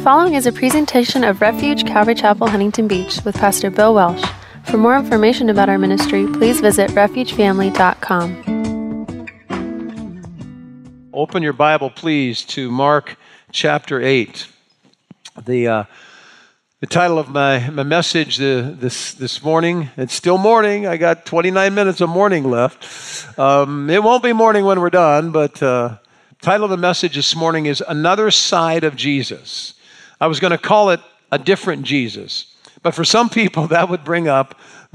following is a presentation of Refuge Calvary Chapel, Huntington Beach with Pastor Bill Welsh. For more information about our ministry, please visit refugefamily.com. Open your Bible, please, to Mark chapter 8. The title of my message this morning, it's still morning. I got 29 minutes of morning left. It won't be morning when we're done, but title of the message this morning is Another Side of Jesus. I was going to call it A Different Jesus, but for some people that would bring up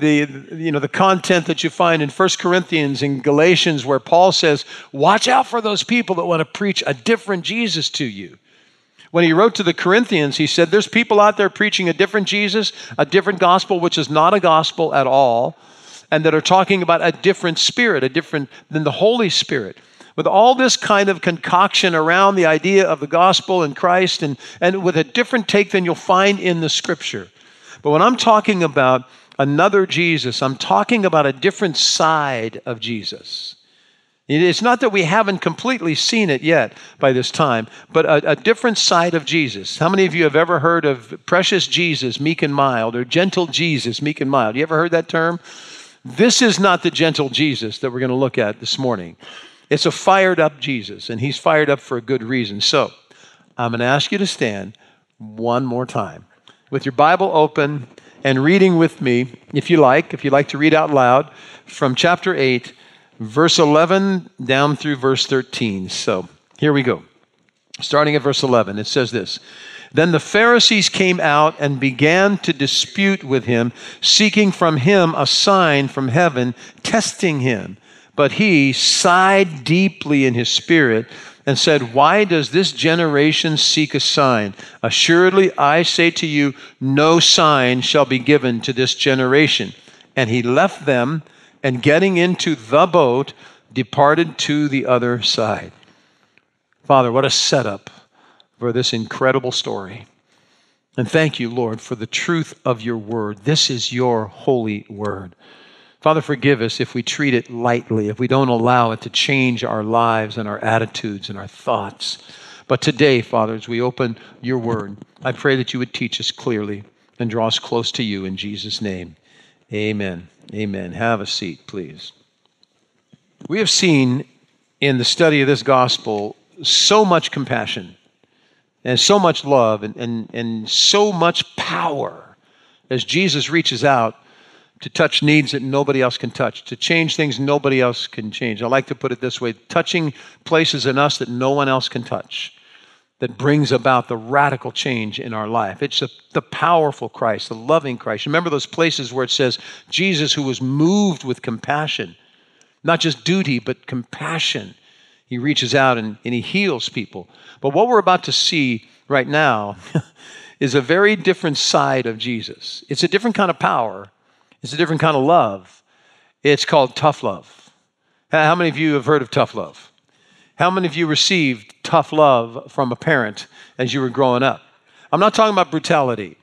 the content that you find in 1 Corinthians and Galatians where Paul says, watch out for those people that want to preach a different Jesus to you. When he wrote to the Corinthians, he said, there's people out there preaching a different Jesus, a different gospel, which is not a gospel at all, and that are talking about a different spirit, a different than the Holy Spirit. With all this kind of concoction around the idea of the gospel and Christ and with a different take than you'll find in the scripture. But when I'm talking about another Jesus, I'm talking about a different side of Jesus. It's not that we haven't completely seen it yet by this time, but a different side of Jesus. How many of you have ever heard of precious Jesus, meek and mild, or gentle Jesus, meek and mild? You ever heard that term? This is not the gentle Jesus that we're going to look at this morning. It's a fired up Jesus, and he's fired up for a good reason. So I'm going to ask you to stand one more time with your Bible open and reading with me, if you like to read out loud from chapter 8, verse 11 down through verse 13. So here we go. Starting at verse 11, it says this. Then the Pharisees came out and began to dispute with him, seeking from him a sign from heaven, testing him. But he sighed deeply in his spirit and said, why does this generation seek a sign? Assuredly, I say to you, no sign shall be given to this generation. And he left them, and getting into the boat, departed to the other side. Father, what a setup for this incredible story. And thank you, Lord, for the truth of your word. This is your holy word. Father, forgive us if we treat it lightly, if we don't allow it to change our lives and our attitudes and our thoughts. But today, Father, as we open your word, I pray that you would teach us clearly and draw us close to you in Jesus' name. Amen. Amen. Have a seat, please. We have seen in the study of this gospel so much compassion and so much love and so much power as Jesus reaches out to touch needs that nobody else can touch, to change things nobody else can change. I like to put it this way, touching places in us that no one else can touch, that brings about the radical change in our life. It's the powerful Christ, the loving Christ. Remember those places where it says, Jesus who was moved with compassion, not just duty, but compassion. He reaches out and he heals people. But what we're about to see right now is a very different side of Jesus. It's a different kind of power. It's a different kind of love. It's called tough love. How many of you have heard of tough love? How many of you received tough love from a parent as you were growing up? I'm not talking about brutality.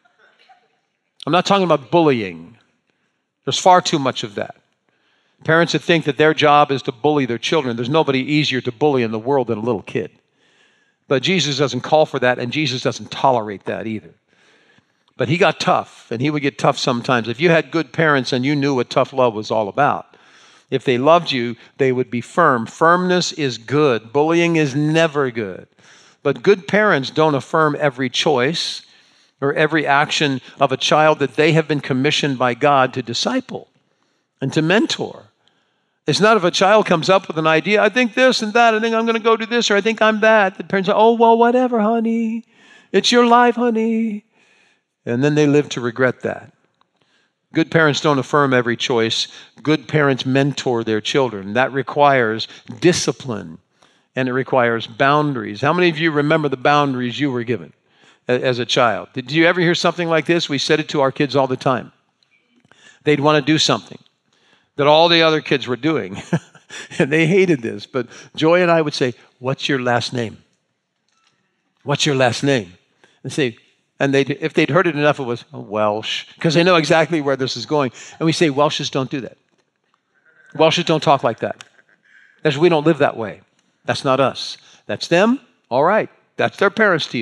I'm not talking about bullying. There's far too much of that. Parents that think that their job is to bully their children. There's nobody easier to bully in the world than a little kid. But Jesus doesn't call for that, and Jesus doesn't tolerate that either. But he got tough, and he would get tough sometimes. If you had good parents and you knew what tough love was all about, if they loved you, they would be firm. Firmness is good. Bullying is never good. But good parents don't affirm every choice or every action of a child that they have been commissioned by God to disciple and to mentor. It's not if a child comes up with an idea, I think this and that, I think I'm going to go do this, or I think I'm that. The parents say, oh, well, whatever, honey. It's your life, honey. And then they live to regret that. Good parents don't affirm every choice. Good parents mentor their children. That requires discipline, and it requires boundaries. How many of you remember the boundaries you were given as a child? Did you ever hear something like this? We said it to our kids all the time. They'd want to do something that all the other kids were doing, and they hated this. But Joy and I would say, what's your last name? What's your last name? And say, and if they'd heard it enough, it was Welsh, because they know exactly where this is going. And we say, Welshes don't do that. Welshes don't talk like that. We don't live that way. That's not us. That's them. All right. That's their parents' deal.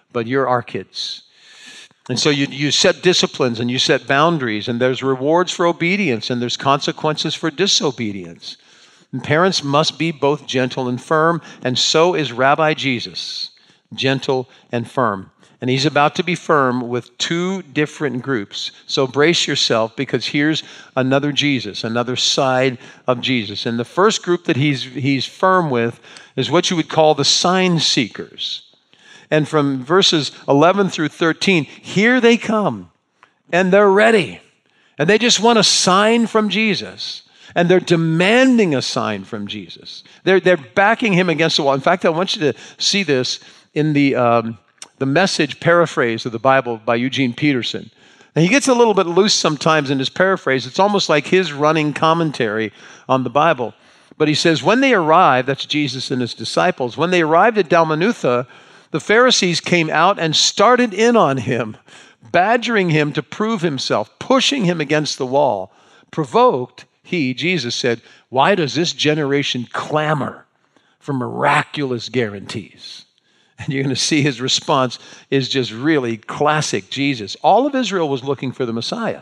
but you're our kids. And so you set disciplines and you set boundaries, and there's rewards for obedience and there's consequences for disobedience. And parents must be both gentle and firm, and so is Rabbi Jesus, gentle and firm. And he's about to be firm with two different groups. So brace yourself, because here's another Jesus, another side of Jesus. And the first group that he's firm with is what you would call the sign seekers. And from verses 11 through 13, here they come, and they're ready. And they just want a sign from Jesus. And they're demanding a sign from Jesus. They're backing him against the wall. In fact, I want you to see this in the Message paraphrase of the Bible by Eugene Peterson. And he gets a little bit loose sometimes in his paraphrase. It's almost like his running commentary on the Bible. But he says, when they arrived, that's Jesus and his disciples, when they arrived at Dalmanutha, the Pharisees came out and started in on him, badgering him to prove himself, pushing him against the wall. Provoked, he, Jesus, said, why does this generation clamor for miraculous guarantees? And you're going to see his response is just really classic Jesus. All of Israel was looking for the Messiah.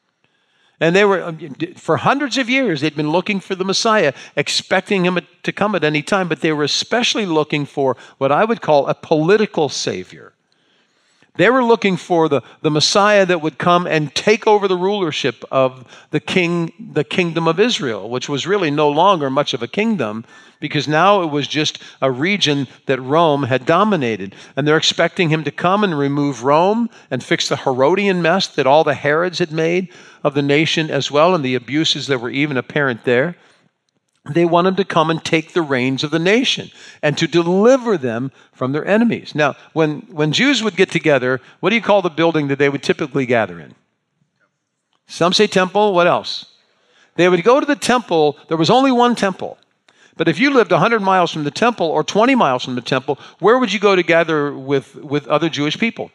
And they were, for hundreds of years, they'd been looking for the Messiah, expecting him to come at any time. But they were especially looking for what I would call a political savior. They were looking for the Messiah that would come and take over the rulership of the kingdom of Israel, which was really no longer much of a kingdom, because now it was just a region that Rome had dominated. And they're expecting him to come and remove Rome and fix the Herodian mess that all the Herods had made of the nation as well, and the abuses that were even apparent there. They want him to come and take the reins of the nation and to deliver them from their enemies. Now, when Jews would get together, what do you call the building that they would typically gather in? Some say temple. What else? They would go to the temple. There was only one temple. But if you lived 100 miles from the temple or 20 miles from the temple, where would you go to gather with other Jewish people?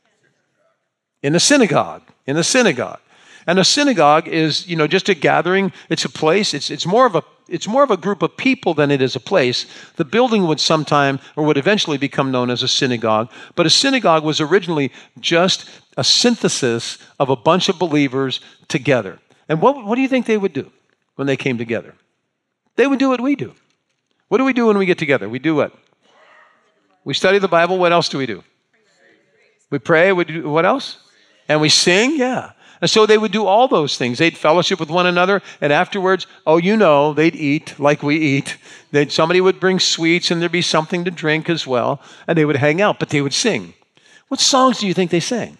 In the synagogue. In the synagogue. And a synagogue is, just a gathering. It's a place. It's more of a group of people than it is a place. The building would eventually become known as a synagogue. But a synagogue was originally just a synthesis of a bunch of believers together. And what do you think they would do when they came together? They would do what we do. What do we do when we get together? We do what? We study the Bible. What else do we do? We pray. We do what else? And we sing. Yeah. And so they would do all those things. They'd fellowship with one another, and afterwards, they'd eat like we eat. Somebody would bring sweets, and there'd be something to drink as well, and they would hang out, but they would sing. What songs do you think they sang?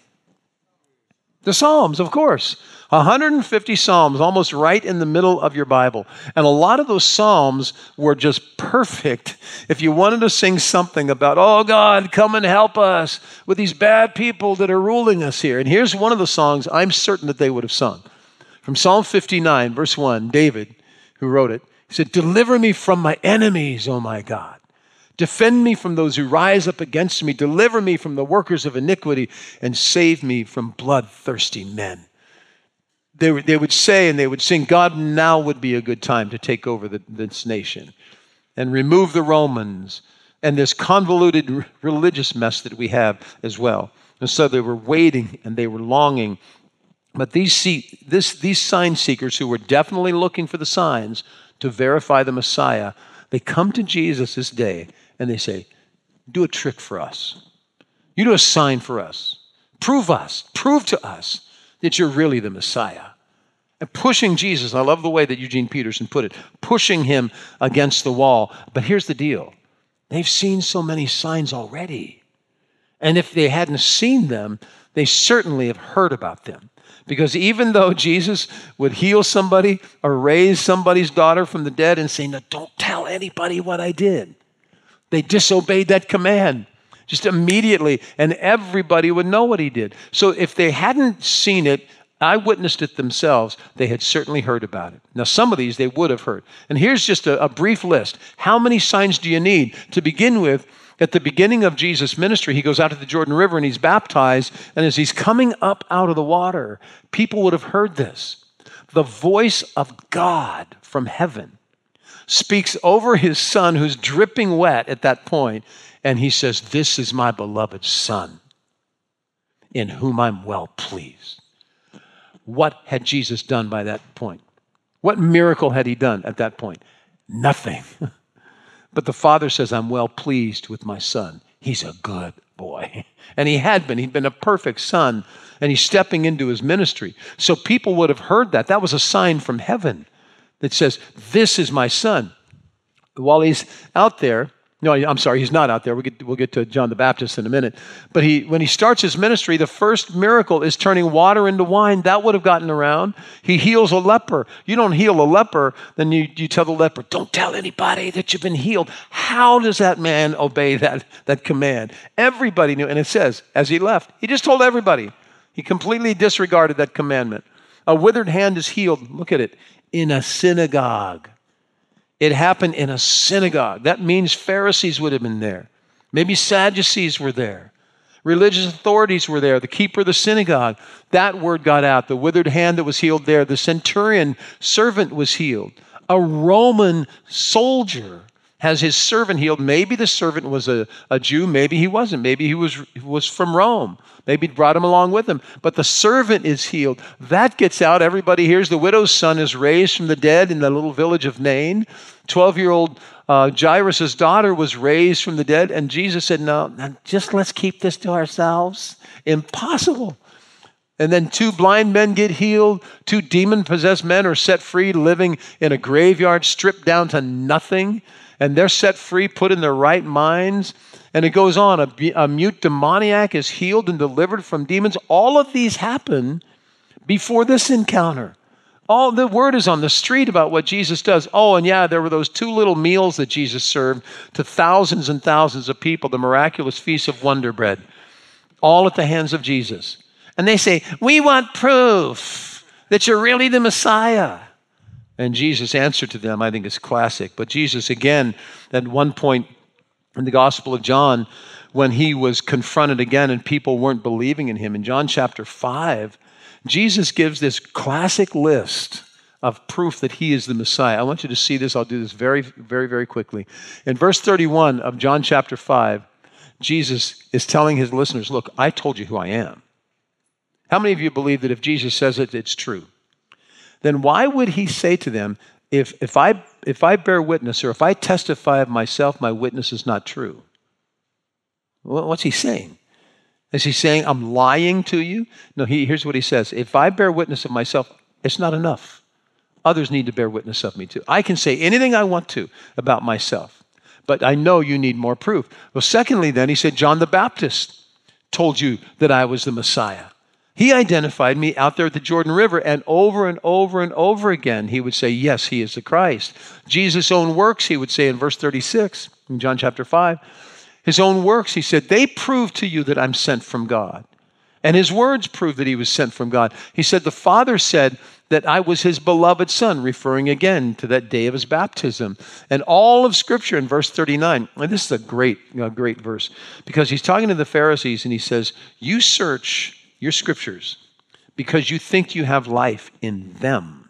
The Psalms, of course. 150 Psalms, almost right in the middle of your Bible. And a lot of those Psalms were just perfect if you wanted to sing something about, oh God, come and help us with these bad people that are ruling us here. And here's one of the songs I'm certain that they would have sung. From Psalm 59, verse 1, David, who wrote it, he said, deliver me from my enemies, O my God. Defend me from those who rise up against me. Deliver me from the workers of iniquity, and save me from bloodthirsty men. They would say and they would sing, God, now would be a good time to take over this nation and remove the Romans and this convoluted religious mess that we have as well. And so they were waiting and they were longing. But these sign seekers who were definitely looking for the signs to verify the Messiah, they come to Jesus this day and they say, do a trick for us. You do a sign for us. Prove to us that you're really the Messiah. And pushing Jesus, I love the way that Eugene Peterson put it, pushing him against the wall. But here's the deal. They've seen so many signs already. And if they hadn't seen them, they certainly have heard about them. Because even though Jesus would heal somebody or raise somebody's daughter from the dead and say, no, don't tell anybody what I did, they disobeyed that command just immediately, and everybody would know what he did. So if they hadn't seen it, eyewitnessed it themselves, they had certainly heard about it. Now, some of these they would have heard. And here's just a brief list. How many signs do you need? To begin with, at the beginning of Jesus' ministry, he goes out to the Jordan River and he's baptized. And as he's coming up out of the water, people would have heard this. The voice of God from heaven speaks over his son who's dripping wet at that point. And he says, this is my beloved Son, in whom I'm well pleased. What had Jesus done by that point? What miracle had he done at that point? Nothing. But the Father says, I'm well pleased with my Son. He's a good boy. And he had been. He'd been a perfect son. And he's stepping into his ministry. So people would have heard that. That was a sign from heaven that says, this is my Son. While he's out there, no, I'm sorry, he's not out there. We'll get to John the Baptist in a minute. But when he starts his ministry, the first miracle is turning water into wine. That would have gotten around. He heals a leper. You don't heal a leper, then you tell the leper, don't tell anybody that you've been healed. How does that man obey that command? Everybody knew. And it says, as he left, he just told everybody. He completely disregarded that commandment. A withered hand is healed. Look at it. In a synagogue. It happened in a synagogue. That means Pharisees would have been there. Maybe Sadducees were there. Religious authorities were there. The keeper of the synagogue. That word got out. The withered hand that was healed there. The centurion servant was healed. A Roman soldier has his servant healed. Maybe the servant was a Jew. Maybe he wasn't. Maybe he was from Rome. Maybe he brought him along with him. But the servant is healed. That gets out. Everybody hears the widow's son is raised from the dead in the little village of Nain. 12-year-old Jairus' daughter was raised from the dead. And Jesus said, no, just let's keep this to ourselves. Impossible. And then 2 blind men get healed. 2 demon-possessed men are set free, living in a graveyard, stripped down to nothing. And they're set free, put in their right minds. And it goes on. A mute demoniac is healed and delivered from demons. All of these happen before this encounter. All the word is on the street about what Jesus does. Oh, and yeah, there were those 2 little meals that Jesus served to thousands and thousands of people, the miraculous feast of wonder bread, all at the hands of Jesus. And they say, we want proof that you're really the Messiah. And Jesus' answer to them, I think, is classic. But Jesus, again, at one point in the Gospel of John, when he was confronted again and people weren't believing in him, in John chapter 5, Jesus gives this classic list of proof that he is the Messiah. I want you to see this. I'll do this very, very, very quickly. In verse 31 of John chapter 5, Jesus is telling his listeners, look, I told you who I am. How many of you believe that if Jesus says it, it's true? Then why would he say to them, if I bear witness or if I testify of myself, my witness is not true? What's he saying? Is he saying I'm lying to you? No, here's what he says. If I bear witness of myself, it's not enough. Others need to bear witness of me too. I can say anything I want to about myself, but I know you need more proof. Well, secondly, then he said, John the Baptist told you that I was the Messiah. He identified me out there at the Jordan River, and over and over and over again, he would say, yes, he is the Christ. Jesus' own works, he would say in verse 36, in John chapter 5, his own works, he said, they prove to you that I'm sent from God. And his words prove that he was sent from God. He said, the Father said that I was his beloved Son, referring again to that day of his baptism. And all of Scripture in verse 39, and this is a great verse, because he's talking to the Pharisees and he says, you search your Scriptures because you think you have life in them.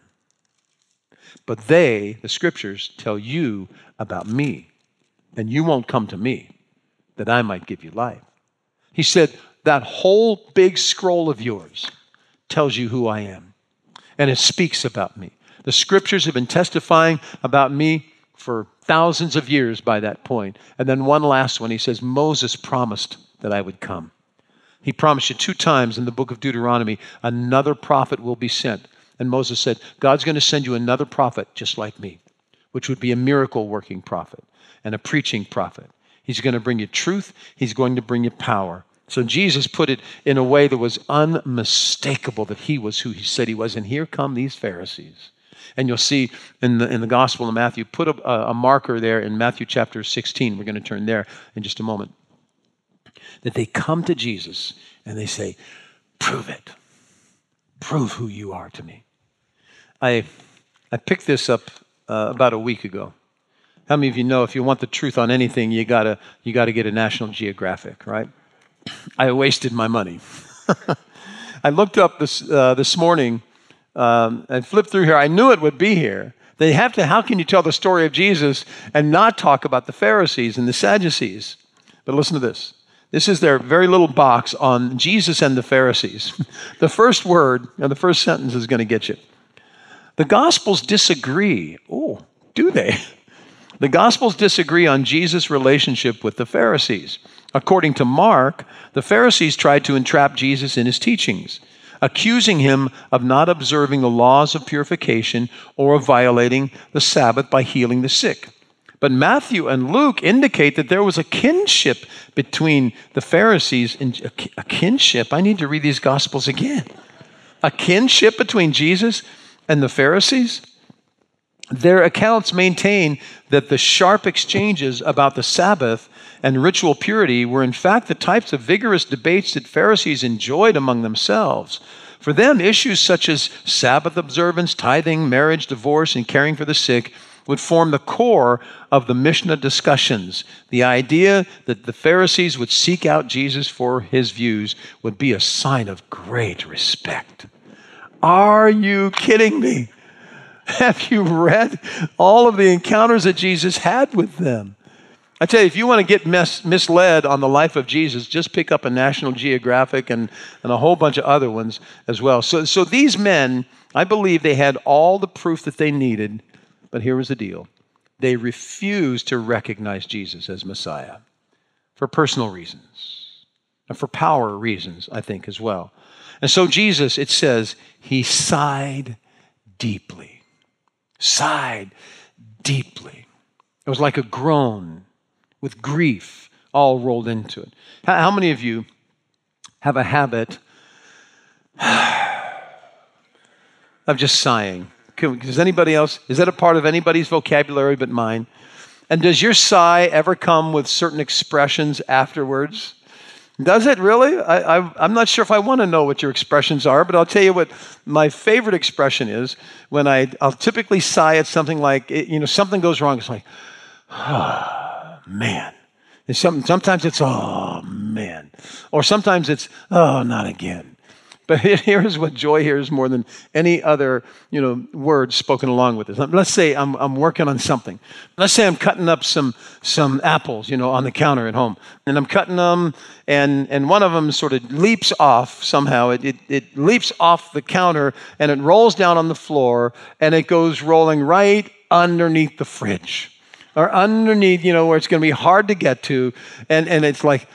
But they, the Scriptures, tell you about me, and you won't come to me that I might give you life. He said, that whole big scroll of yours tells you who I am, and it speaks about me. The Scriptures have been testifying about me for thousands of years by that point. And then one last one, he says, Moses promised that I would come. He promised you 2 times in the book of Deuteronomy, another prophet will be sent. And Moses said, God's going to send you another prophet just like me, which would be a miracle-working prophet and a preaching prophet. He's going to bring you truth. He's going to bring you power. So Jesus put it in a way that was unmistakable that he was who he said he was. And here come these Pharisees. And you'll see in the Gospel of Matthew, put a marker there in Matthew chapter 16. We're going to turn there in just a moment. That they come to Jesus and they say, prove it. Prove who you are to me. I picked this up about a week ago. How many of you know if you want the truth on anything, you gotta get a National Geographic, right? I wasted my money. I looked up this morning and flipped through here. I knew it would be here. How can you tell the story of Jesus and not talk about the Pharisees and the Sadducees? But listen to this. This is their very little box on Jesus and the Pharisees. The first word, and the first sentence is going to get you. The Gospels disagree. Oh, do they? The Gospels disagree on Jesus' relationship with the Pharisees. According to Mark, the Pharisees tried to entrap Jesus in his teachings, accusing him of not observing the laws of purification or of violating the Sabbath by healing the sick. But Matthew and Luke indicate that there was a kinship between the Pharisees and a kinship. I need to read these Gospels again. A kinship between Jesus and the Pharisees. Their accounts maintain that the sharp exchanges about the Sabbath and ritual purity were in fact the types of vigorous debates that Pharisees enjoyed among themselves. For them, issues such as Sabbath observance, tithing, marriage, divorce, and caring for the sick would form the core of the Mishnah discussions. The idea that the Pharisees would seek out Jesus for his views would be a sign of great respect. Are you kidding me? Have you read all of the encounters that Jesus had with them? I tell you, if you want to get misled on the life of Jesus, just pick up a National Geographic and a whole bunch of other ones as well. So these men, I believe they had all the proof that they needed, but here was the deal. They refused to recognize Jesus as Messiah for personal reasons and for power reasons, I think, as well. And so Jesus, it says, he sighed deeply. Sighed deeply. It was like a groan with grief all rolled into it. How many of you have a habit of just sighing? Does anybody else, is that a part of anybody's vocabulary but mine? And does your sigh ever come with certain expressions afterwards? Does it really? I'm not sure if I want to know what your expressions are, but I'll tell you what my favorite expression is when I'll typically sigh at something like, something goes wrong. It's like, oh, man. And sometimes it's, oh, man. Or sometimes it's, oh, not again. But here's what joy hears more than any other, word spoken along with this. Let's say I'm working on something. Let's say I'm cutting up some apples, on the counter at home. And I'm cutting them, and one of them sort of leaps off somehow. It leaps off the counter, and it rolls down on the floor, and it goes rolling right underneath the fridge. Or underneath, where it's going to be hard to get to. And it's like,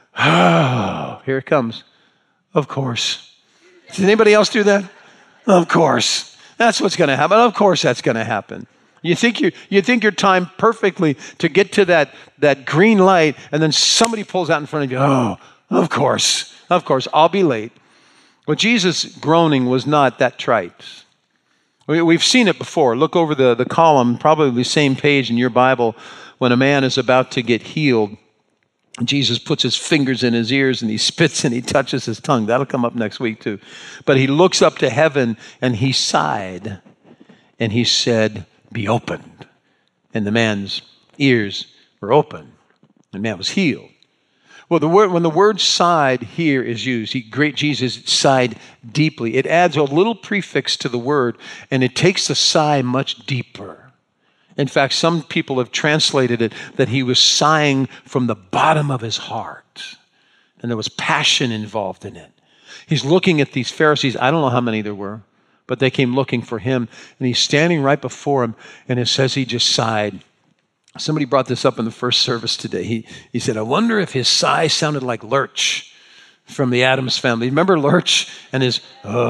oh, here it comes. Of course. Does anybody else do that? Of course. That's what's going to happen. Of course that's going to happen. You think you're timed perfectly to get to that green light, and then somebody pulls out in front of you. Oh, of course. Of course. I'll be late. Well, Jesus' groaning was not that trite. We've seen it before. Look over the column, probably the same page in your Bible, when a man is about to get healed. Jesus puts his fingers in his ears and he spits and he touches his tongue. That'll come up next week too. But he looks up to heaven and he sighed and he said, be opened. And the man's ears were open. The man was healed. Well, when the word sighed here is used, Jesus sighed deeply. It adds a little prefix to the word and it takes the sigh much deeper. In fact, some people have translated it that he was sighing from the bottom of his heart. And there was passion involved in it. He's looking at these Pharisees. I don't know how many there were, but they came looking for him. And he's standing right before him. And it says he just sighed. Somebody brought this up in the first service today. He said, I wonder if his sigh sounded like Lurch from the Addams Family. Remember Lurch and his,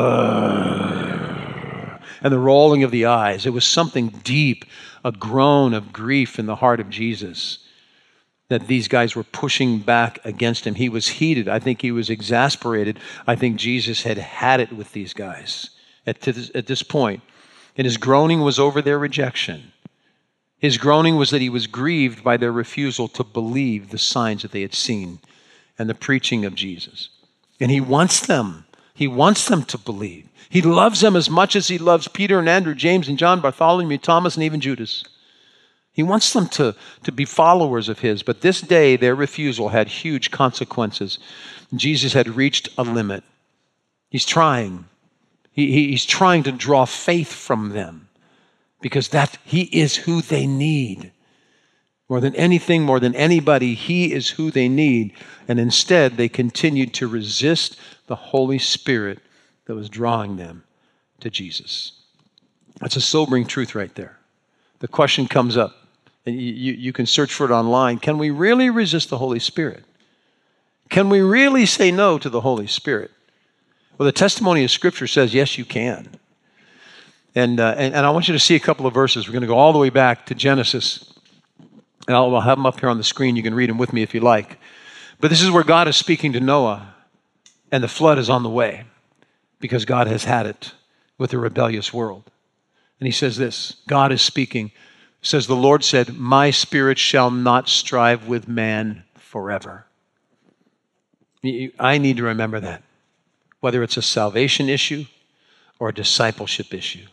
and the rolling of the eyes. It was something deep, a groan of grief in the heart of Jesus that these guys were pushing back against him. He was heated. I think he was exasperated. I think Jesus had it with these guys at this point. And his groaning was over their rejection. His groaning was that he was grieved by their refusal to believe the signs that they had seen and the preaching of Jesus. And he wants them to believe. He loves them as much as he loves Peter and Andrew, James and John, Bartholomew, Thomas, and even Judas. He wants them to be followers of his. But this day, their refusal had huge consequences. Jesus had reached a limit. He's trying. He's trying to draw faith from them because he is who they need. More than anything, more than anybody, he is who they need. And instead, they continued to resist the Holy Spirit that was drawing them to Jesus. That's a sobering truth right there. The question comes up, and you can search for it online. Can we really resist the Holy Spirit? Can we really say no to the Holy Spirit? Well, the testimony of Scripture says, yes, you can. And I want you to see a couple of verses. We're going to go all the way back to Genesis. And I'll have them up here on the screen. You can read them with me if you like. But this is where God is speaking to Noah, and the flood is on the way because God has had it with a rebellious world. And he says this, God is speaking. It says, the Lord said, my spirit shall not strive with man forever. I need to remember that, whether it's a salvation issue or a discipleship issue.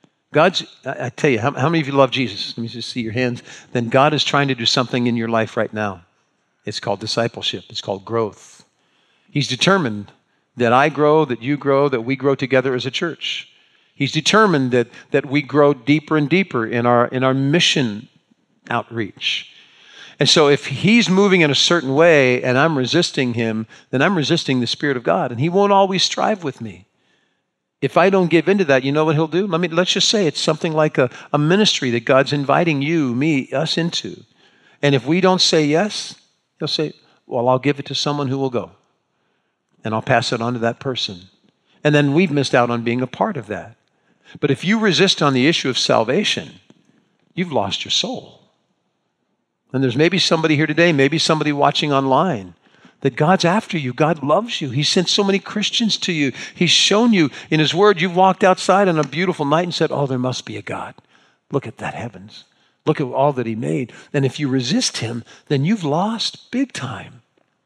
I tell you, how many of you love Jesus? Let me just see your hands. Then God is trying to do something in your life right now. It's called discipleship. It's called growth. He's determined that I grow, that you grow, that we grow together as a church. He's determined that we grow deeper and deeper in our mission outreach. And so if he's moving in a certain way and I'm resisting him, then I'm resisting the Spirit of God, and he won't always strive with me. If I don't give into that, you know what he'll do? Let's just say it's something like a ministry that God's inviting you, me, us into. And if we don't say yes, he'll say, well, I'll give it to someone who will go. And I'll pass it on to that person. And then we've missed out on being a part of that. But if you resist on the issue of salvation, you've lost your soul. And there's maybe somebody here today, maybe somebody watching online, that God's after you. God loves you. He sent so many Christians to you. He's shown you in his word. You've walked outside on a beautiful night and said, oh, there must be a God. Look at that heavens. Look at all that he made. And if you resist him, then you've lost big time.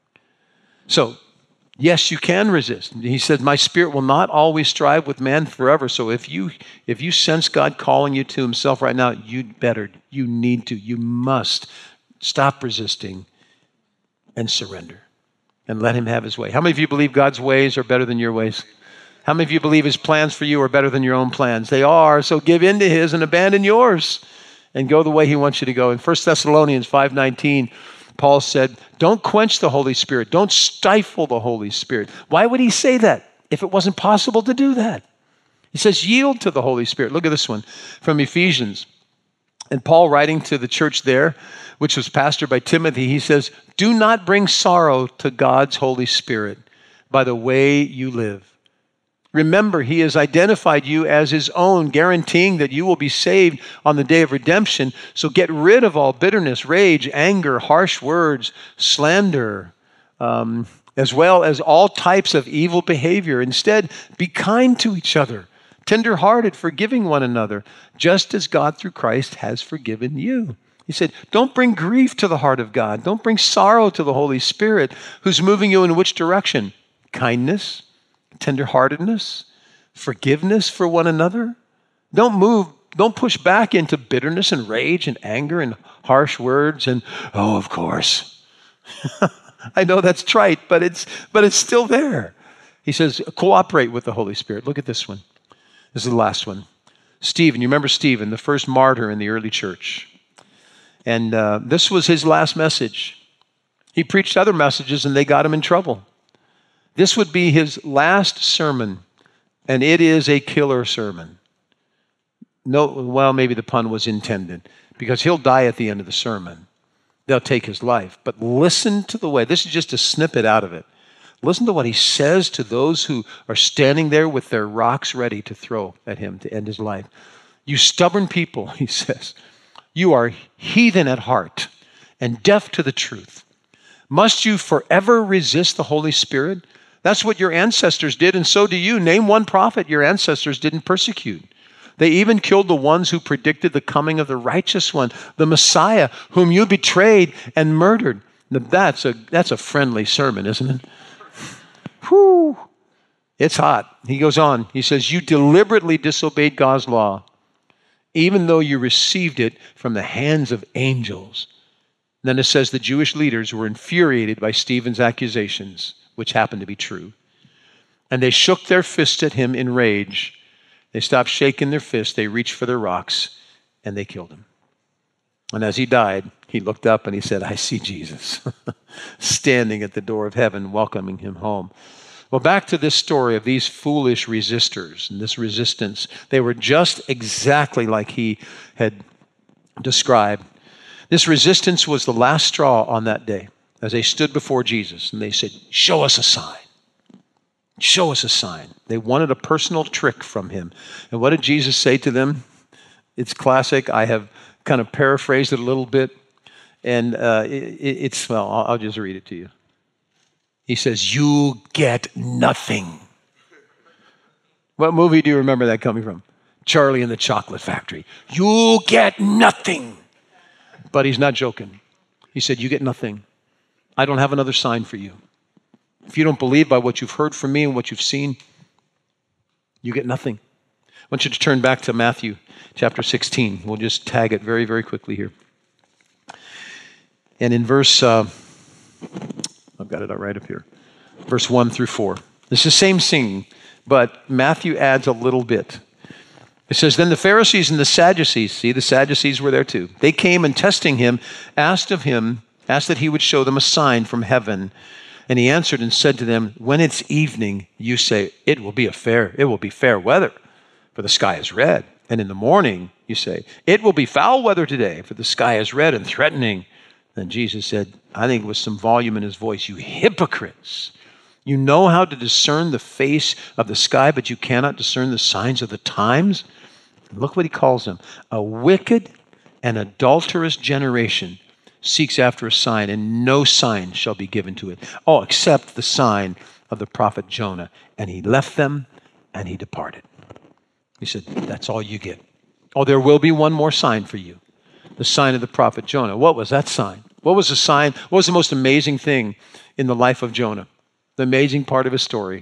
So, yes, you can resist. He said, my spirit will not always strive with man forever. So if you sense God calling you to himself right now, you need to, you must stop resisting and surrender and let him have his way. How many of you believe God's ways are better than your ways? How many of you believe his plans for you are better than your own plans? They are. So give in to his and abandon yours and go the way he wants you to go. In 1 Thessalonians 5:19, Paul said, don't quench the Holy Spirit. Don't stifle the Holy Spirit. Why would he say that if it wasn't possible to do that? He says, yield to the Holy Spirit. Look at this one from Ephesians. And Paul, writing to the church there, which was pastored by Timothy, he says, do not bring sorrow to God's Holy Spirit by the way you live. Remember, he has identified you as his own, guaranteeing that you will be saved on the day of redemption. So get rid of all bitterness, rage, anger, harsh words, slander, as well as all types of evil behavior. Instead, be kind to each other, tender-hearted, forgiving one another, just as God through Christ has forgiven you. He said, don't bring grief to the heart of God. Don't bring sorrow to the Holy Spirit, who's moving you in which direction? Kindness, tenderheartedness, forgiveness for one another. Don't push back into bitterness and rage and anger and harsh words and, oh, of course. I know that's trite, but it's still there. He says, cooperate with the Holy Spirit. Look at this one. This is the last one. Stephen, you remember Stephen, the first martyr in the early church. And this was his last message. He preached other messages and they got him in trouble. This would be his last sermon, and it is a killer sermon. No, well, maybe the pun was intended, because he'll die at the end of the sermon. They'll take his life. But listen to the way, this is just a snippet out of it. Listen to what he says to those who are standing there with their rocks ready to throw at him to end his life. You stubborn people, he says, you are heathen at heart and deaf to the truth. Must you forever resist the Holy Spirit? That's what your ancestors did, and so do you. Name one prophet your ancestors didn't persecute. They even killed the ones who predicted the coming of the righteous one, the Messiah, whom you betrayed and murdered. Now, that's a friendly sermon, isn't it? Whew. It's hot. He goes on. He says, you deliberately disobeyed God's law, even though you received it from the hands of angels. Then it says the Jewish leaders were infuriated by Stephen's accusations, which happened to be true. And they shook their fists at him in rage. They stopped shaking their fists. They reached for their rocks and they killed him. And as he died, he looked up and he said, I see Jesus standing at the door of heaven, welcoming him home. Well, back to this story of these foolish resistors and this resistance. They were just exactly like he had described. This resistance was the last straw on that day as they stood before Jesus and they said, show us a sign. Show us a sign. They wanted a personal trick from him. And what did Jesus say to them? It's classic. I have kind of paraphrased it a little bit. And I'll just read it to you. He says, you get nothing. What movie do you remember that coming from? Charlie and the Chocolate Factory. You get nothing. But he's not joking. He said, you get nothing. I don't have another sign for you. If you don't believe by what you've heard from me and what you've seen, you get nothing. I want you to turn back to Matthew chapter 16. We'll just tag it very, very quickly here. And in verse, I've got it right up here, verse 1 through 4. It's the same scene, but Matthew adds a little bit. It says, then the Pharisees and the Sadducees, see, the Sadducees were there too. They came and testing him, asked that he would show them a sign from heaven. And he answered and said to them, when it's evening, you say, it will be fair weather, for the sky is red. And in the morning, you say, it will be foul weather today, for the sky is red and threatening. Then Jesus said, I think with some volume in his voice, you hypocrites. You know how to discern the face of the sky, but you cannot discern the signs of the times. Look what he calls them. A wicked and adulterous generation seeks after a sign, and no sign shall be given to it. Oh, except the sign of the prophet Jonah. And he left them and he departed. He said, that's all you get. Oh, there will be one more sign for you. The sign of the prophet Jonah. What was that sign? What was the sign? What was the most amazing thing in the life of Jonah? The amazing part of his story.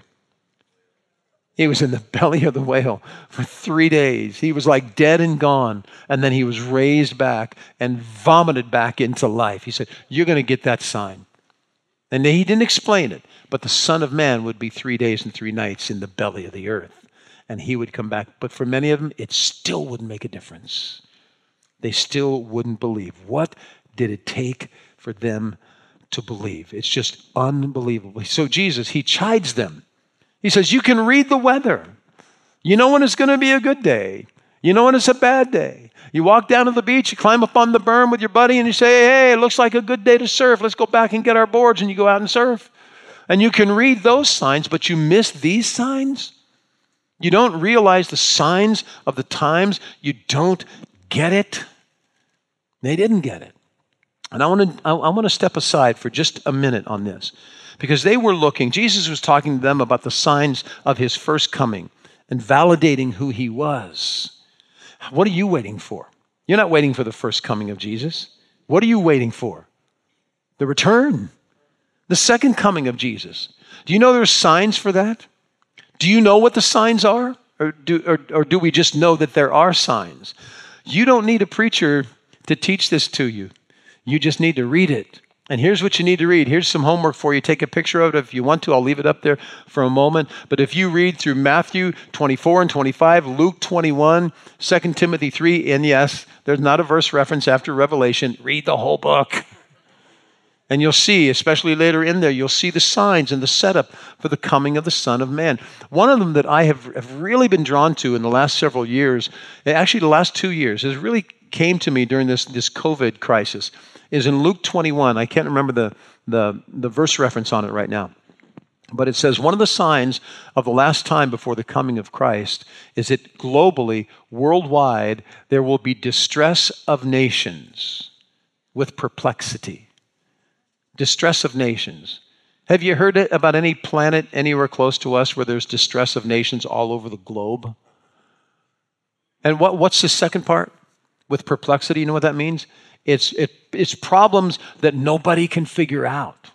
He was in the belly of the whale for 3 days. He was like dead and gone. And then he was raised back and vomited back into life. He said, you're going to get that sign. And he didn't explain it, but the Son of Man would be 3 days and 3 nights in the belly of the earth. And he would come back. But for many of them, it still wouldn't make a difference. They still wouldn't believe. What did it take for them to believe? It's just unbelievable. So Jesus, he chides them. He says, you can read the weather. You know when it's going to be a good day. You know when it's a bad day. You walk down to the beach, you climb up on the berm with your buddy, and you say, hey, it looks like a good day to surf. Let's go back and get our boards, and you go out and surf. And you can read those signs, but you miss these signs. You don't realize the signs of the times. You don't get it. They didn't get it. And I want to step aside for just a minute on this. Because they were looking, Jesus was talking to them about the signs of his first coming and validating who he was. What are you waiting for? You're not waiting for the first coming of Jesus. What are you waiting for? The return, the second coming of Jesus. Do you know there's signs for that? Do you know what the signs are? Or do we just know that there are signs? You don't need a preacher to teach this to you. You just need to read it. And here's what you need to read. Here's some homework for you. Take a picture of it if you want to. I'll leave it up there for a moment. But if you read through Matthew 24 and 25, Luke 21, 2 Timothy 3, and yes, there's not a verse reference after Revelation. Read the whole book. And you'll see, especially later in there, you'll see the signs and the setup for the coming of the Son of Man. One of them that I have really been drawn to in the last several years, actually the last 2 years, has really came to me during this COVID crisis, is in Luke 21. I can't remember the verse reference on it right now. But it says one of the signs of the last time before the coming of Christ is that globally, worldwide, there will be distress of nations with perplexity. Distress of nations. Have you heard about any planet anywhere close to us where there's distress of nations all over the globe? And what's the second part? With perplexity, you know what that means? It's problems that nobody can figure out.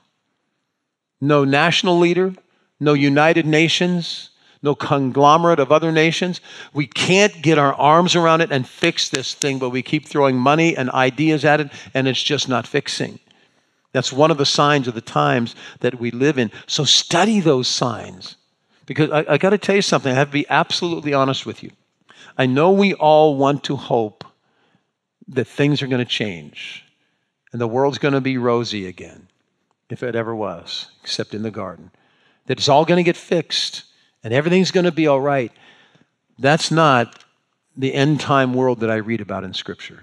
No national leader, no United Nations, no conglomerate of other nations. We can't get our arms around it and fix this thing, but we keep throwing money and ideas at it, and it's just not fixing. That's one of the signs of the times that we live in. So study those signs. Because I got to tell you something. I have to be absolutely honest with you. I know we all want to hope that things are going to change and the world's going to be rosy again, if it ever was, except in the garden. That it's all going to get fixed and everything's going to be all right. That's not the end time world that I read about in Scripture.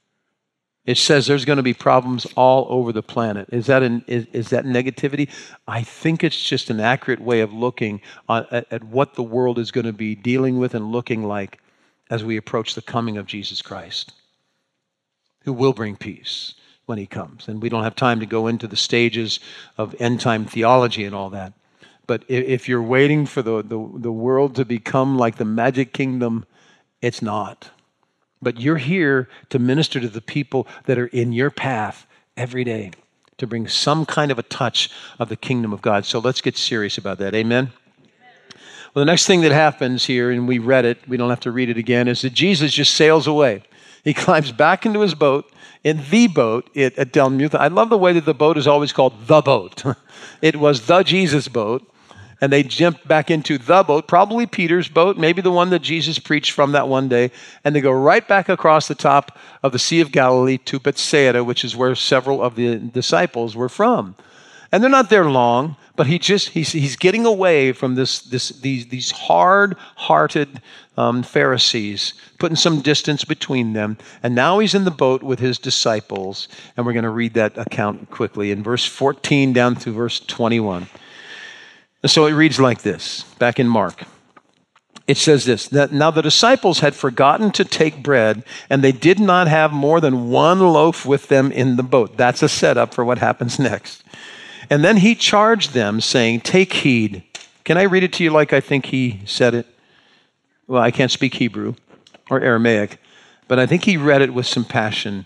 It says there's going to be problems all over the planet. Is that negativity? I think it's just an accurate way of looking at what the world is going to be dealing with and looking like as we approach the coming of Jesus Christ, who will bring peace when he comes. And we don't have time to go into the stages of end-time theology and all that. But if you're waiting for the world to become like the Magic Kingdom, it's not. But you're here to minister to the people that are in your path every day, to bring some kind of a touch of the kingdom of God. So let's get serious about that. Amen? Well, the next thing that happens here, and we read it, we don't have to read it again, is that Jesus just sails away. He climbs back into his boat, in the boat at Dalmanutha. I love the way that the boat is always called the boat. It was the Jesus boat. And they jumped back into the boat, probably Peter's boat, maybe the one that Jesus preached from that one day. And they go right back across the top of the Sea of Galilee to Bethsaida, which is where several of the disciples were from. And they're not there long, but he's getting away from these hard-hearted Pharisees, putting some distance between them. And now he's in the boat with his disciples. And we're going to read that account quickly in verse 14 down to verse 21. So it reads like this, back in Mark. It says this, that now the disciples had forgotten to take bread, and they did not have more than one loaf with them in the boat. That's a setup for what happens next. And then he charged them, saying, take heed. Can I read it to you like I think he said it? Well, I can't speak Hebrew or Aramaic, but I think he read it with some passion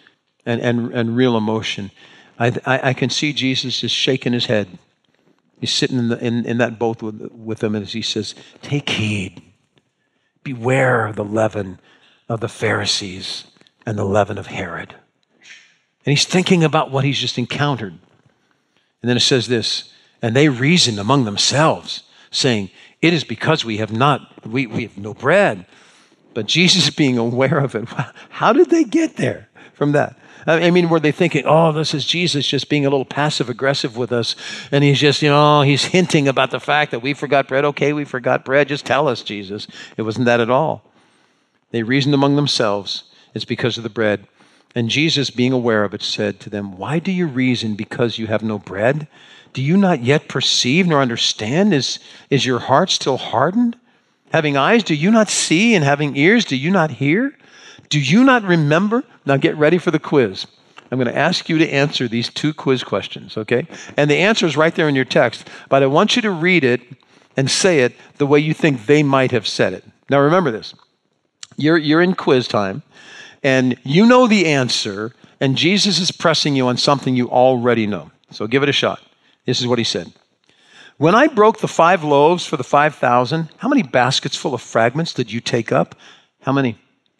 and real emotion. I can see Jesus just shaking his head. He's sitting in that boat with them as he says, take heed. Beware of the leaven of the Pharisees and the leaven of Herod. And he's thinking about what he's just encountered. And then it says this, and they reasoned among themselves, saying, it is because we have no bread. But Jesus being aware of it, how did they get there from that? I mean, were they thinking, oh, this is Jesus just being a little passive-aggressive with us, and he's just, he's hinting about the fact that we forgot bread. Okay, we forgot bread. Just tell us, Jesus. It wasn't that at all. They reasoned among themselves. It's because of the bread. And Jesus, being aware of it, said to them, why do you reason because you have no bread? Do you not yet perceive nor understand? Is your heart still hardened? Having eyes, do you not see? And having ears, do you not hear? Do you not remember? Now get ready for the quiz. I'm going to ask you to answer these two quiz questions, okay? And the answer is right there in your text, but I want you to read it and say it the way you think they might have said it. Now remember this. You're in quiz time, and you know the answer, and Jesus is pressing you on something you already know. So give it a shot. This is what he said. When I broke the 5 loaves for the 5,000, how many baskets full of fragments did you take up? How many?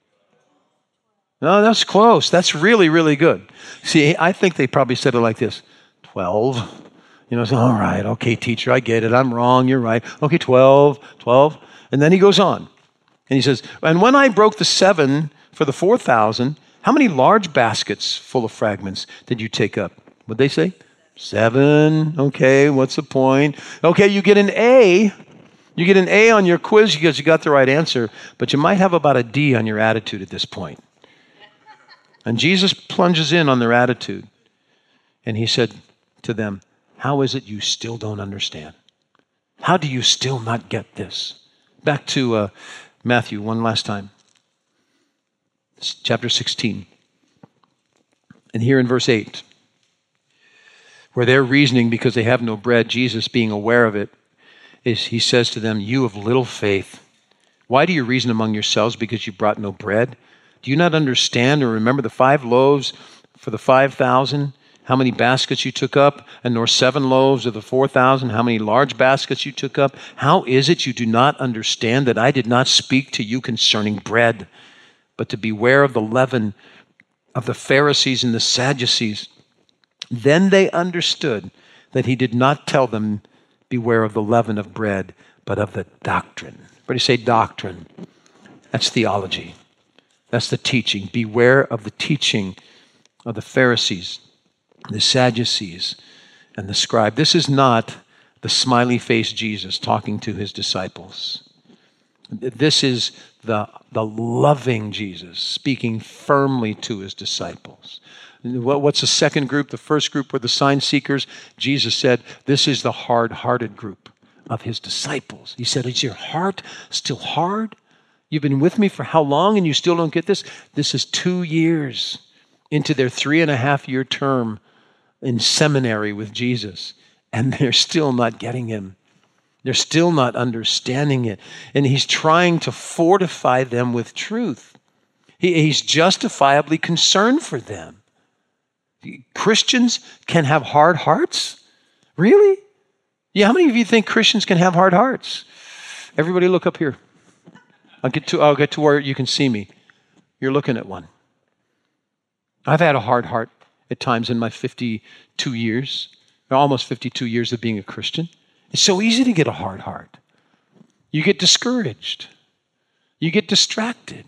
No, that's close. That's really, really good. See, I think they probably said it like this. 12. So, all right, okay, teacher, I get it. I'm wrong. You're right. Okay, 12. And then he goes on. And he says, and when I broke the 7 for the 4,000, how many large baskets full of fragments did you take up? What'd they say? 7. Okay, what's the point? Okay, you get an A. You get an A on your quiz because you got the right answer, but you might have about a D on your attitude at this point. And Jesus plunges in on their attitude. And he said to them, how is it you still don't understand? How do you still not get this? Back to Matthew one last time. It's chapter 16. And here in verse 8, where they're reasoning because they have no bread, Jesus being aware of it, he says to them, you of little faith, why do you reason among yourselves because you brought no bread? Do you not understand or remember the 5 loaves for the 5,000? How many baskets you took up? And nor 7 loaves of the 4,000? How many large baskets you took up? How is it you do not understand that I did not speak to you concerning bread, but to beware of the leaven of the Pharisees and the Sadducees? Then they understood that he did not tell them, beware of the leaven of bread, but of the doctrine. Everybody say doctrine. That's theology. That's the teaching. Beware of the teaching of the Pharisees, the Sadducees, and the scribe. This is not the smiley-faced Jesus talking to his disciples. This is the loving Jesus speaking firmly to his disciples. What's the second group? The first group were the sign seekers. Jesus said, this is the hard-hearted group of his disciples. He said, is your heart still hard? You've been with me for how long and you still don't get this? This is 2 years into their 3.5-year term in seminary with Jesus, and they're still not getting him. They're still not understanding it. And he's trying to fortify them with truth. He's justifiably concerned for them. Christians can have hard hearts? Really? Yeah, how many of you think Christians can have hard hearts? Everybody look up here. I'll get to where you can see me. You're looking at one. I've had a hard heart at times in my 52 years, or almost 52 years of being a Christian. It's so easy to get a hard heart. You get discouraged. You get distracted.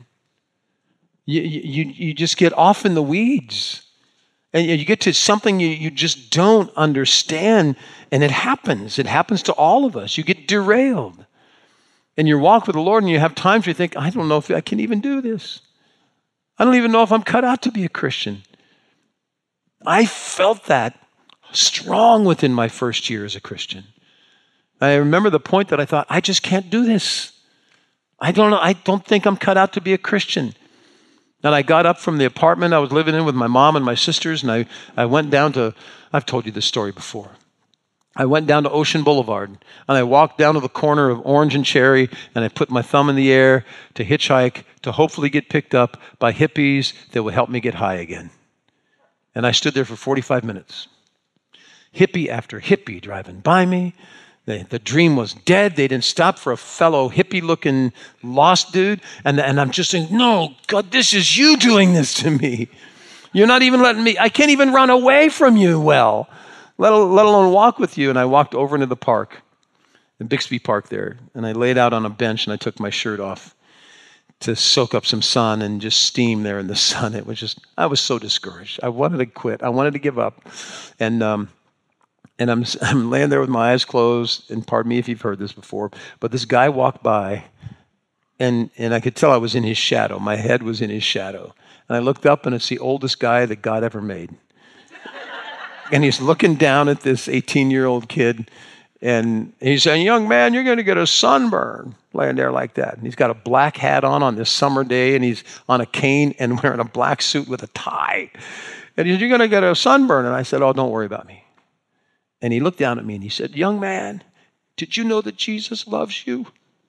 You just get off in the weeds. And you get to something you just don't understand, and it happens. It happens to all of us. You get derailed. In your walk with the Lord, and you have times where you think, I don't know if I can even do this. I don't even know if I'm cut out to be a Christian. I felt that strong within my first year as a Christian. I remember the point that I thought, I just can't do this. I don't think I'm cut out to be a Christian. And I got up from the apartment I was living in with my mom and my sisters, and I went down to, I've told you this story before. I went down to Ocean Boulevard, and I walked down to the corner of Orange and Cherry, and I put my thumb in the air to hitchhike, to hopefully get picked up by hippies that would help me get high again. And I stood there for 45 minutes. Hippie after hippie driving by me. The dream was dead. They didn't stop for a fellow hippie-looking lost dude. And I'm just saying, no, God, this is you doing this to me. You're not even letting me, I can't even run away from you well, let alone walk with you. And I walked over into the park, the Bixby Park there, and I laid out on a bench and I took my shirt off to soak up some sun and just steam there in the sun. It was just, I was so discouraged. I wanted to quit. I wanted to give up. And I'm laying there with my eyes closed, and pardon me if you've heard this before, but this guy walked by, and I could tell I was in his shadow. My head was in his shadow. And I looked up, and it's the oldest guy that God ever made. And he's looking down at this 18-year-old kid, and he's saying, young man, you're going to get a sunburn, laying there like that. And he's got a black hat on this summer day, and he's on a cane and wearing a black suit with a tie. And he said, you're going to get a sunburn. And I said, oh, don't worry about me. And he looked down at me and he said, young man, did you know that Jesus loves you?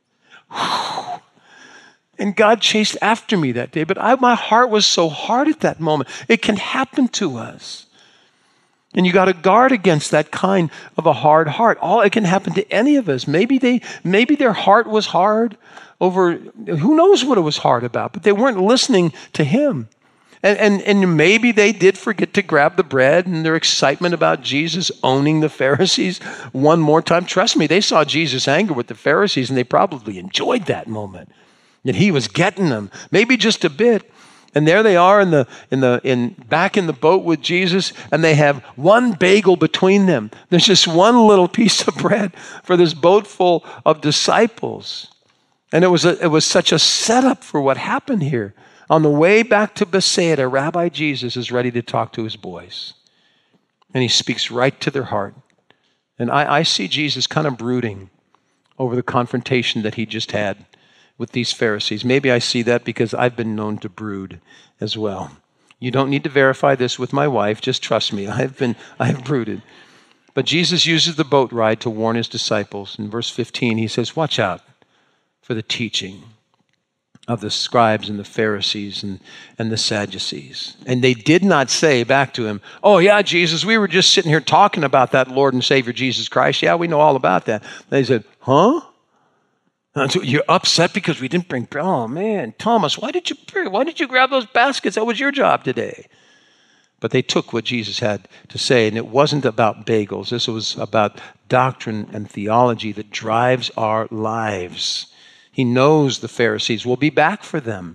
And God chased after me that day, but my heart was so hard at that moment. It can happen to us. And you got to guard against that kind of a hard heart. It can happen to any of us. Maybe their heart was hard over, who knows what it was hard about, but they weren't listening to him. And maybe they did forget to grab the bread, and their excitement about Jesus owning the Pharisees one more time. Trust me, they saw Jesus' anger with the Pharisees, and they probably enjoyed that moment. That he was getting them, maybe just a bit. And there they are back in the boat with Jesus, and they have one bagel between them. There's just one little piece of bread for this boat full of disciples. And it was such a setup for what happened here. On the way back to Bethsaida, Rabbi Jesus is ready to talk to his boys. And he speaks right to their heart. And I see Jesus kind of brooding over the confrontation that he just had with these Pharisees. Maybe I see that because I've been known to brood as well. You don't need to verify this with my wife. Just trust me. I have brooded. But Jesus uses the boat ride to warn his disciples. In verse 15, he says, watch out for the teaching of the scribes and the Pharisees and the Sadducees. And they did not say back to him, oh yeah, Jesus, we were just sitting here talking about that Lord and Savior Jesus Christ. Yeah, we know all about that. They said, huh? And so you're upset because we didn't bring, oh man, Thomas, why did you grab those baskets? That was your job today. But they took what Jesus had to say, and it wasn't about bagels. This was about doctrine and theology that drives our lives. He knows the Pharisees will be back for them.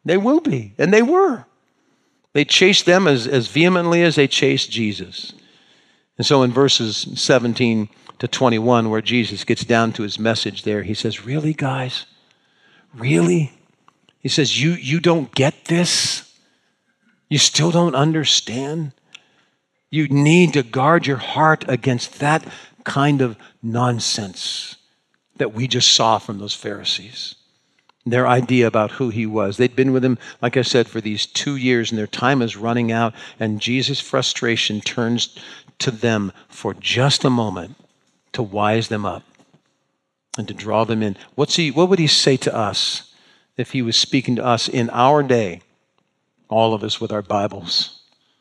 They will be, and they were. They chased them as vehemently as they chased Jesus. And so in verses 17 to 21, where Jesus gets down to his message there, he says, really, guys? Really? He says, you don't get this? You still don't understand? You need to guard your heart against that kind of nonsense that we just saw from those Pharisees. Their idea about who he was. They'd been with him, like I said, for these 2 years, and their time is running out, and Jesus' frustration turns to them for just a moment to wise them up and to draw them in. What would he say to us if he was speaking to us in our day? All of us with our Bibles.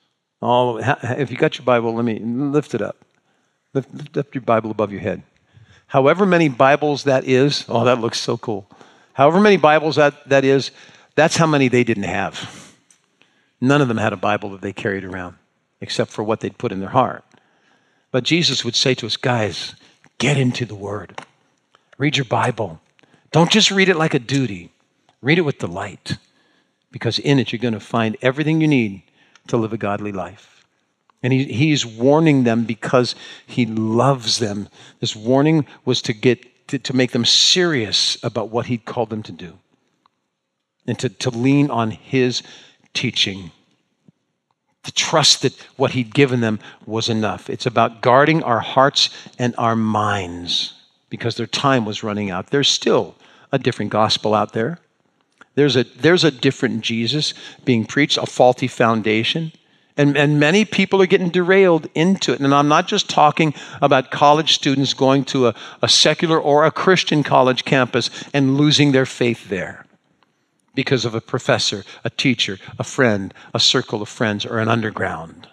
If you got your Bible, let me lift it up. Lift up your Bible above your head. However many Bibles that is, oh, that looks so cool. However many Bibles that is, that's how many they didn't have. None of them had a Bible that they carried around, except for what they'd put in their heart. But Jesus would say to us, guys, get into the Word. Read your Bible. Don't just read it like a duty. Read it with delight, because in it you're going to find everything you need to live a godly life. And he's warning them because he loves them. This warning was to make them serious about what he'd called them to do and to lean on his teaching, to trust that what he'd given them was enough. It's about guarding our hearts and our minds because their time was running out. There's still a different gospel out there. There's a different Jesus being preached, a faulty foundation. And many people are getting derailed into it. And I'm not just talking about college students going to a secular or a Christian college campus and losing their faith there because of a professor, a teacher, a friend, a circle of friends, or an underground.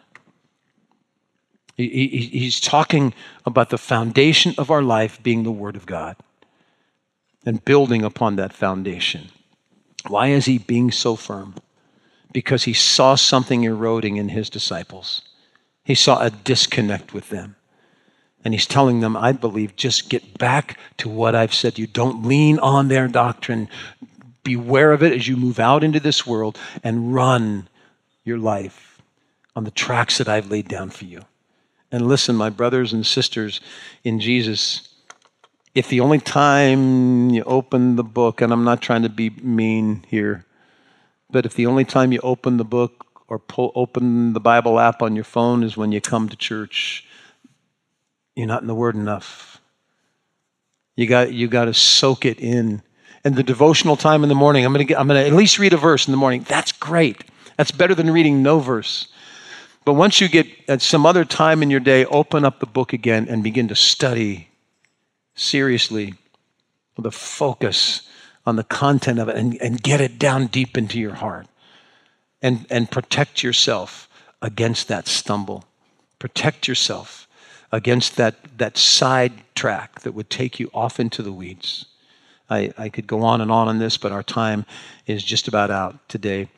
He's talking about the foundation of our life being the Word of God and building upon that foundation. Why is he being so firm? Because he saw something eroding in his disciples. He saw a disconnect with them. And he's telling them, I believe, just get back to what I've said to you. Don't lean on their doctrine. Beware of it as you move out into this world and run your life on the tracks that I've laid down for you. And listen, my brothers and sisters in Jesus, if the only time you open the book, and I'm not trying to be mean here, but if the only time you open the book or open the Bible app on your phone is when you come to church, you're not in the Word enough. You got to soak it in. And the devotional time in the morning, I'm going to at least read a verse in the morning. That's great. That's better than reading no verse. But once you get at some other time in your day, open up the book again and begin to study seriously with a focus on the content of it and get it down deep into your heart and protect yourself against that stumble. Protect yourself against that side track that would take you off into the weeds. I could go on this, but our time is just about out today.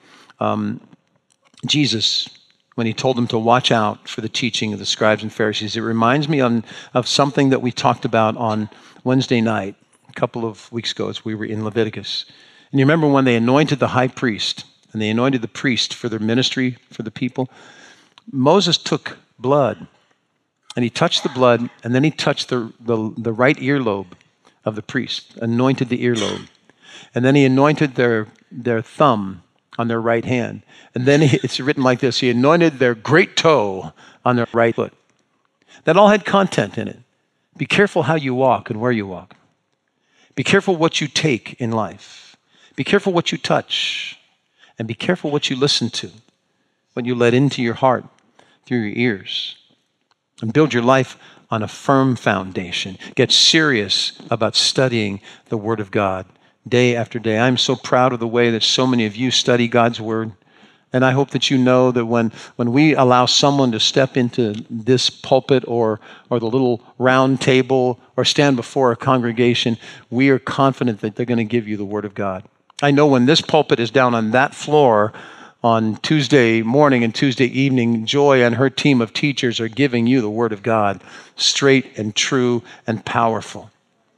Jesus, when he told them to watch out for the teaching of the scribes and Pharisees, it reminds me of something that we talked about on Wednesday night. A couple of weeks ago as we were in Leviticus. And you remember when they anointed the high priest and they anointed the priest for their ministry for the people? Moses took blood and he touched the blood and then he touched the right earlobe of the priest, anointed the earlobe. And then he anointed their thumb on their right hand. And then it's written like this, he anointed their great toe on their right foot. That all had content in it. Be careful how you walk and where you walk. Be careful what you take in life. Be careful what you touch. And be careful what you listen to, what you let into your heart through your ears. And build your life on a firm foundation. Get serious about studying the Word of God day after day. I'm so proud of the way that so many of you study God's Word. And I hope that you know that when we allow someone to step into this pulpit or the little round table or stand before a congregation, we are confident that they're going to give you the Word of God. I know when this pulpit is down on that floor on Tuesday morning and Tuesday evening, Joy and her team of teachers are giving you the Word of God, straight and true and powerful.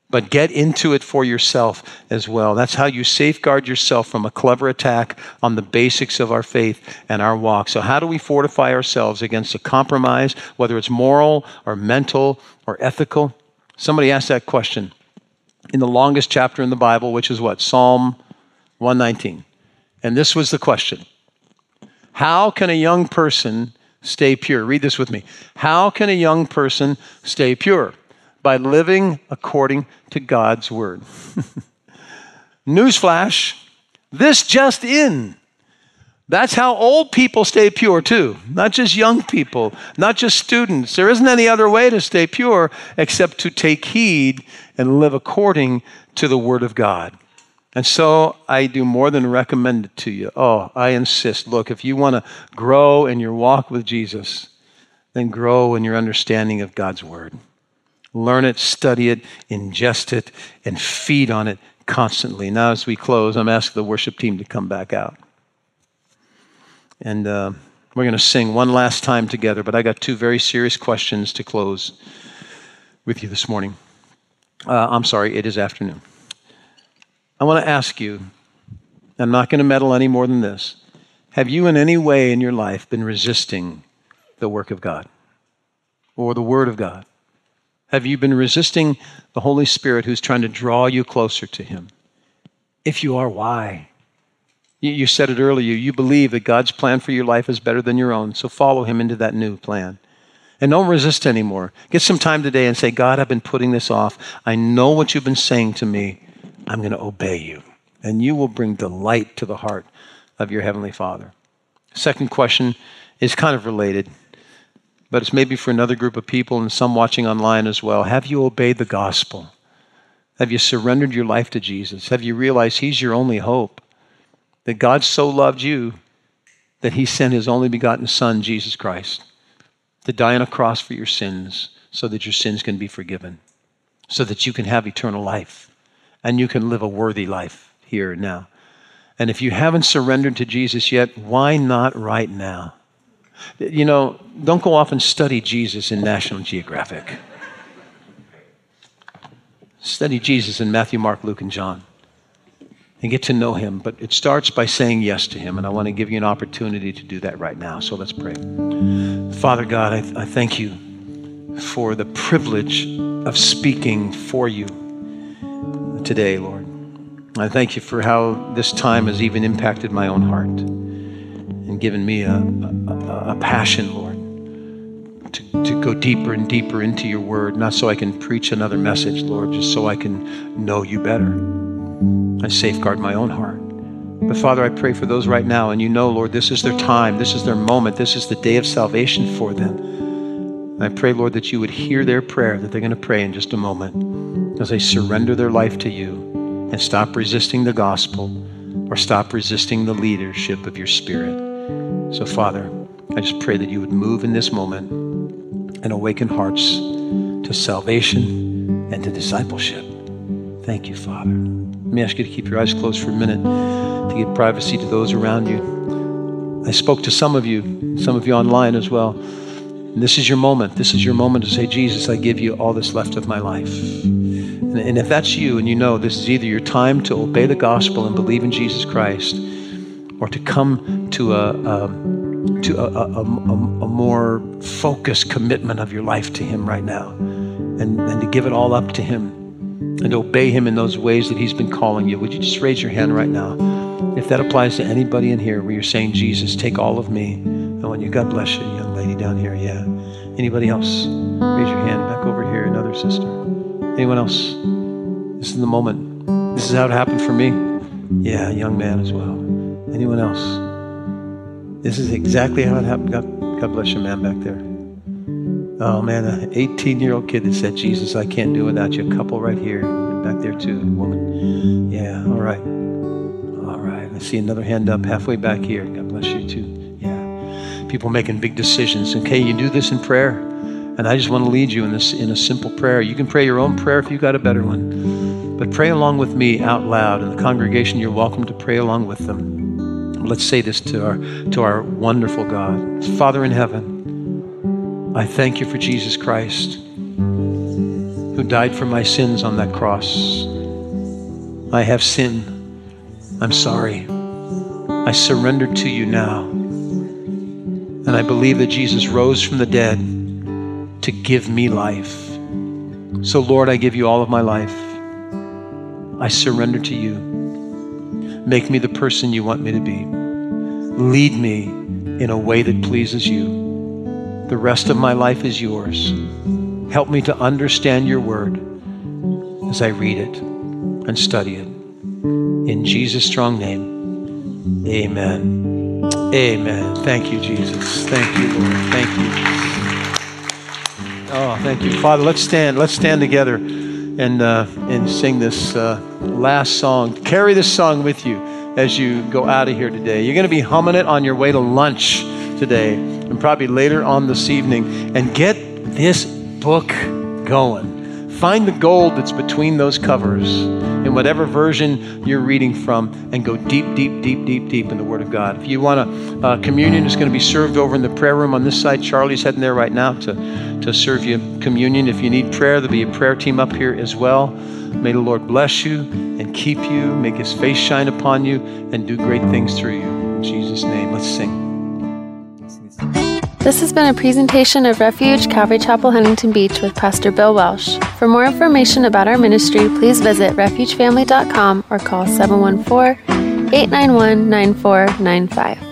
but get into it for yourself as well. That's how you safeguard yourself from a clever attack on the basics of our faith and our walk. So how do we fortify ourselves against a compromise, whether it's moral or mental or ethical? Somebody asked that question in the longest chapter in the Bible, which is what? Psalm 119. And this was the question. How can a young person stay pure? Read this with me. How can a young person stay pure? By living according to God's word. Newsflash, this just in. That's how old people stay pure too, not just young people, not just students. There isn't any other way to stay pure except to take heed and live according to the word of God. And so I do more than recommend it to you. Oh, I insist. Look, if you want to grow in your walk with Jesus, then grow in your understanding of God's word. Learn it, study it, ingest it, and feed on it constantly. Now, as we close, I'm asking the worship team to come back out. And we're going to sing one last time together, but I got two very serious questions to close with you this morning. It is afternoon. I want to ask you, I'm not going to meddle any more than this. Have you in any way in your life been resisting the work of God or the word of God? Have you been resisting the Holy Spirit who's trying to draw you closer to him? If you are, why? You said it earlier. You believe that God's plan for your life is better than your own, so follow him into that new plan. And don't resist anymore. Get some time today and say, God, I've been putting this off. I know what you've been saying to me. I'm going to obey you. And you will bring delight to the heart of your Heavenly Father. Second question is kind of related, but it's maybe for another group of people and some watching online as well. Have you obeyed the gospel? Have you surrendered your life to Jesus? Have you realized he's your only hope? That God so loved you that he sent his only begotten Son, Jesus Christ, to die on a cross for your sins so that your sins can be forgiven, so that you can have eternal life and you can live a worthy life here and now. And if you haven't surrendered to Jesus yet, why not right now? You know, don't go off and study Jesus in National Geographic. Study Jesus in Matthew, Mark, Luke, and John and get to know him. But it starts by saying yes to him, and I want to give you an opportunity to do that right now. So let's pray. Father God, I thank you for the privilege of speaking for you today, Lord. I thank you for how this time has even impacted my own heart and given me a passion, Lord, to go deeper and deeper into your word, not so I can preach another message, Lord, just so I can know you better. I safeguard my own heart. But Father, I pray for those right now, and you know, Lord, this is their time, this is their moment, this is the day of salvation for them. And I pray, Lord, that you would hear their prayer that they're going to pray in just a moment as they surrender their life to you and stop resisting the gospel or stop resisting the leadership of your Spirit. So, Father, I just pray that you would move in this moment and awaken hearts to salvation and to discipleship. Thank you, Father. Let me ask you to keep your eyes closed for a minute to give privacy to those around you. I spoke to some of you online as well. And this is your moment. This is your moment to say, Jesus, I give you all that's left of my life. And if that's you and you know this is either your time to obey the gospel and believe in Jesus Christ or to come to a more focused commitment of your life to him right now and to give it all up to him and to obey him in those ways that he's been calling you, would you just raise your hand right now? If that applies to anybody in here where you're saying, Jesus, take all of me. I want you. God bless you, young lady down here. Yeah. Anybody else? Raise your hand. Back over here, another sister. Anyone else? This is the moment. This is how it happened for me. Yeah, young man as well. Anyone else? This is exactly how it happened. God bless you, man, back there. Oh, man, an 18-year-old kid that said, Jesus, I can't do without you. A couple right here. And back there, too. Woman. Yeah, all right. All right. I see another hand up halfway back here. God bless you, too. Yeah. People making big decisions. Okay, you do this in prayer. And I just want to lead you in a simple prayer. You can pray your own prayer if you've got a better one. But pray along with me out loud. In the congregation, you're welcome to pray along with them. Let's say this to our wonderful God. Father in heaven, I thank you for Jesus Christ, who died for my sins on that cross. I have sinned. I'm sorry. I surrender to you now. And I believe that Jesus rose from the dead to give me life. So Lord, I give you all of my life. I surrender to you. Make me the person you want me to be. Lead me in a way that pleases you. The rest of my life is yours. Help me to understand your word as I read it and study it. In Jesus' strong name, amen. Amen. Thank you, Jesus. Thank you, Lord. Thank you. Oh, thank you. Father, let's stand together and sing this last song. Carry this song with you as you go out of here today. You're going to be humming it on your way to lunch today and probably later on this evening. And get this book going. Find the gold that's between those covers in whatever version you're reading from, and go deep, deep, deep, deep, deep in the Word of God. If you want communion is going to be served over in the prayer room on this side. Charlie's heading there right now to serve you communion. If you need prayer, there'll be a prayer team up here as well. May the Lord bless you and keep you, make his face shine upon you, and do great things through you. In Jesus' name, let's sing. This has been a presentation of Refuge Calvary Chapel, Huntington Beach with Pastor Bill Welsh. For more information about our ministry, please visit refugefamily.com or call 714-891-9495.